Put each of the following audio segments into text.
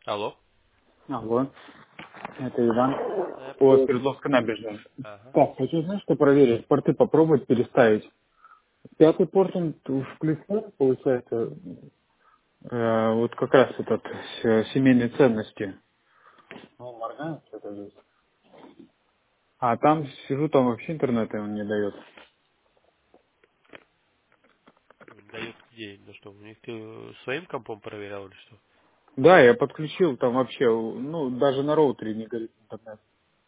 Алло. Алло, это Иван. Да, я О, понял. Свердловска набережная. Ага. Так, хочу, знаешь, что проверить? Порты попробовать переставить. Пятый порт, он включен, получается, вот как раз этот, семейные ценности. Ну, моргает что-то здесь. А там сижу, там вообще интернета он не дает. Дает где? Ну что, у них ты своим компом проверял или что? Да, я подключил, там вообще, ну, даже на роутере не горит интернет.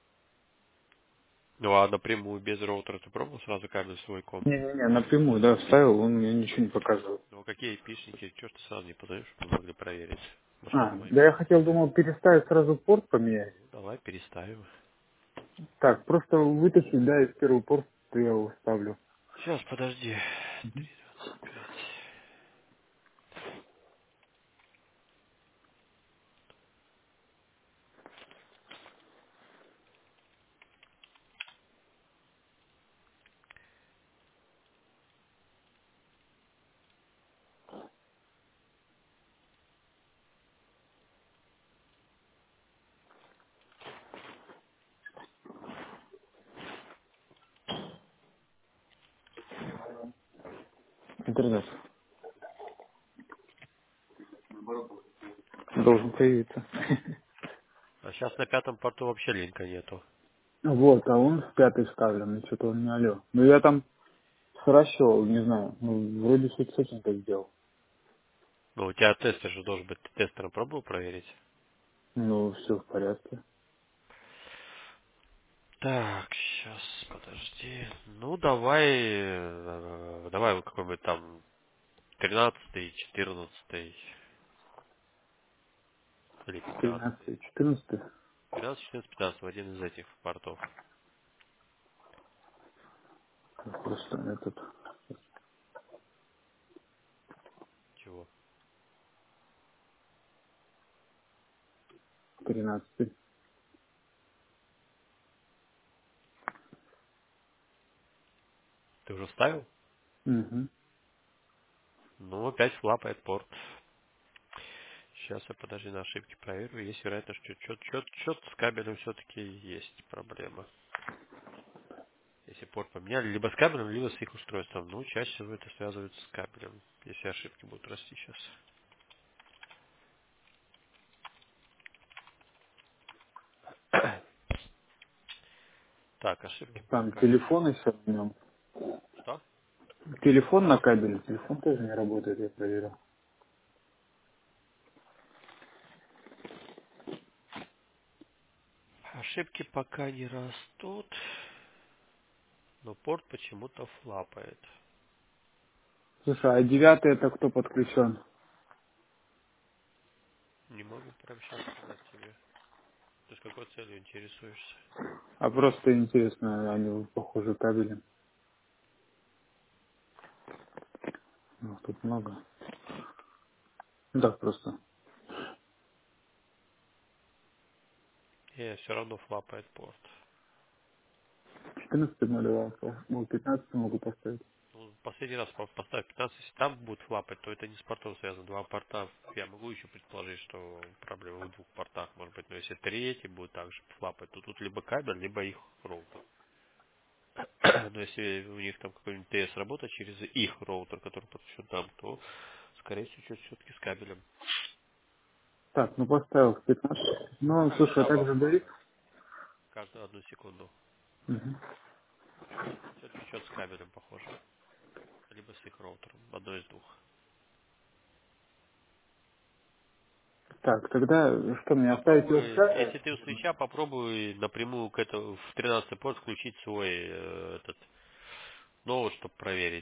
Ну а напрямую без роутера ты пробовал сразу кабель в свой комп? Не-не-не, напрямую, да, вставил, он мне ничего не показывает. Ну а какие айпишники? Чего ж ты сразу не позвонишь, чтобы мы могли проверить? Может он А, мой. да я хотел, думал, переставить сразу порт поменять. Ну давай переставим. Так, просто вытащить, да, из первого порта я его ставлю. Сейчас, подожди. 3.25. Интернет должен появиться. А сейчас на пятом порту вообще линка нету. Вот, а он в пятый вставлен, и что-то он не алло. Ну я там сращивал, не знаю, ну вроде что-то с этим так сделал. Ну у тебя тестер же должен быть. Ты тестером пробовал проверить? Ну, все в порядке. Так, сейчас, подожди. Ну давай, давай вот какой-нибудь там 13-й, 14-й или 15-й. 13, 14. 13, 14, 15 в один из этих портов. Просто этот Чего? 13. Ты уже вставил? Угу. Ну, опять флапает порт. Сейчас я, подожди, на ошибки проверю. Есть вероятность, что что-то с кабелем все-таки есть проблема. Если порт поменяли, либо с кабелем, либо с их устройством. Ну, чаще всего это связывается с кабелем, если ошибки будут расти сейчас. Так, ошибки Там пока. телефон еще в нем. Что? Телефон на кабеле, телефон тоже не работает, я проверил. Ошибки пока не растут, но порт почему-то флапает. Слушай, а 9 это кто подключен? Не могу прямо сейчас сказать тебе. Ты с какой целью интересуешься? А просто интересно, они похожи кабелем. Ну, тут много. Ну так просто. Все равно флапает порт. 14 нулевал, ну, 15 могу поставить. Ну, последний раз поставь 15, если там будет флапать, то это не с портом связано. Два порта, я могу еще предположить, что проблема в двух портах может быть. Но если третий будет также флапать, то тут либо кабель, либо их роутер. Но если у них там какой-нибудь ТС работает через их роутер, который подключен там, то, скорее всего, что-то все-таки с кабелем. Так, ну поставил в 15. Ну, Так, слушай, а так ждал же горит? каждую одну секунду. Мгм. Все-таки что-то с кабелем похоже. Либо с их роутером. Одно из двух. Так, тогда что мне оставить его в Попробуй, чате? если ты у свеча, попробуй напрямую к этому в 13 порт включить свой этот ноут, чтобы проверить.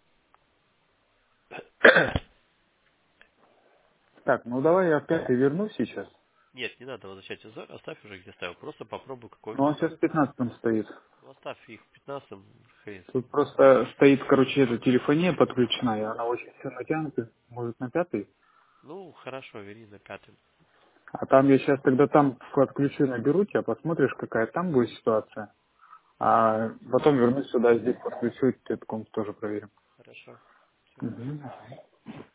Так, ну давай я в 5 вернусь сейчас. Нет, не надо возвращать узор, оставь уже где ставил. Просто попробуй Но какой-нибудь он сейчас там. в 15 стоит. Ну, оставь их в 15, хрен с Тут ним. просто стоит, короче, эта телефония подключена, и она очень все натянута, может на 5. Ну, хорошо, вери на пятый. А там я сейчас тогда там подключу, наберу тебя, посмотришь, какая там будет ситуация. А потом вернусь сюда, здесь подключу, этот комп тоже проверим. Хорошо. Все, понял. Мгм.